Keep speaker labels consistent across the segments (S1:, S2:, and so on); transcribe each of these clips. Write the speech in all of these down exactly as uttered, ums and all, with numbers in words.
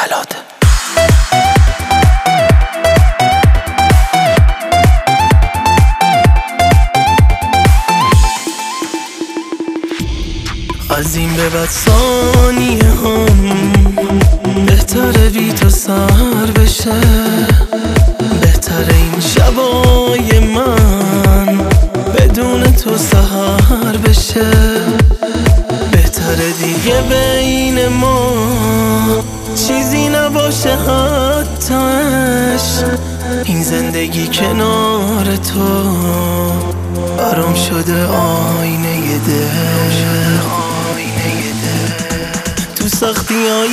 S1: جلاد. از این به بعد ثانیه هم بهتره بی تو سر بشه، بهتره این شبای من بدون تو سحر بشه، بهتره دیگه بین ما چیزی نباشه حتی عشق. این زندگی کنار تو برام شده آینه دل، تو سختی های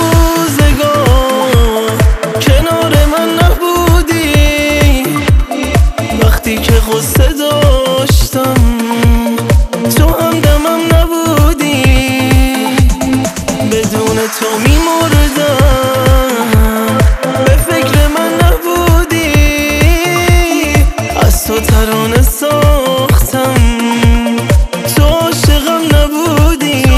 S1: روزگار کنار من نبودی، وقتی که غصه داشتم تو همدمم نبودی، بدون تو میمردم به فکر من نبودی، از تو ترانه ساختم تو عاشقم نبودی.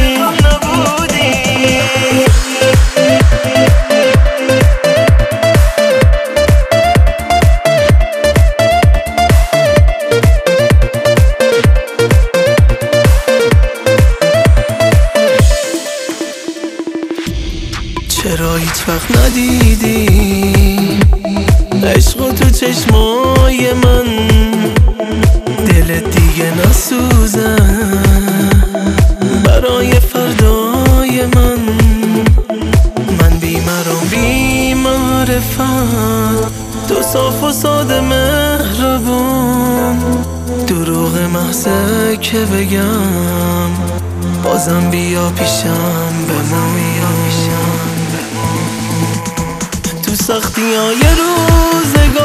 S1: چرا هیچ وقت ندیدی عشق تو چشمای من، دلت دیگه نسوزه برای فردای من. من بیمارم بی معرفت، تو صاف و ساده مهربون، دروغ محضه که بگم بازم بیا پیشم بمون، تو سختی های روزگار